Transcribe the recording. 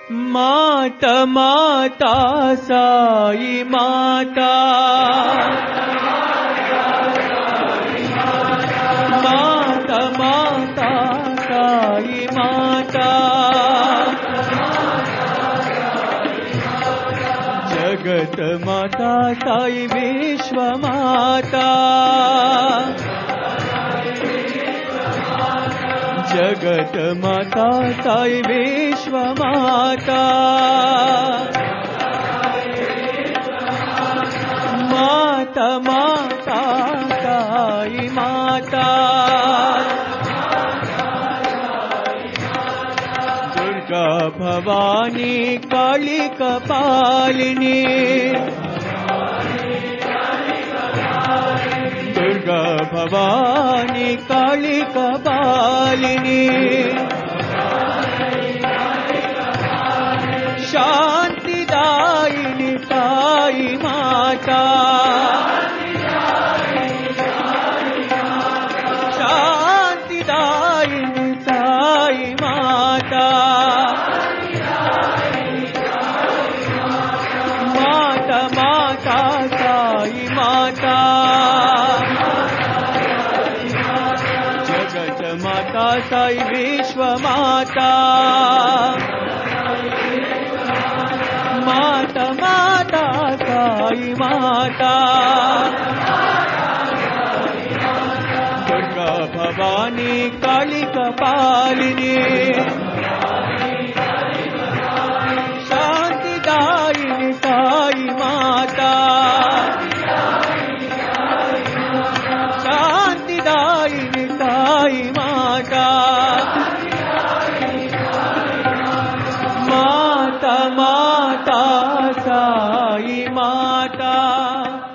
माता माता साई माता, माता माता साई माता, जगत माता साई विश्व माता, जगत माता साई विश्व माता, माता माता साई माता, दुर्गा भवानी काली कपालिनी, दुर्गा भवानी काली कपालिनी, शांतिदायिनी साई माता, शांतिदायिनी साई माता, माता माता साई माता, जगत माता साई विश्व माता, माता माता साई माता, दुर्गा भवानी काली कपालिनी, शांतिदायिनी साई माता, शांतिदायिनी साई माता, माता माता साई माता।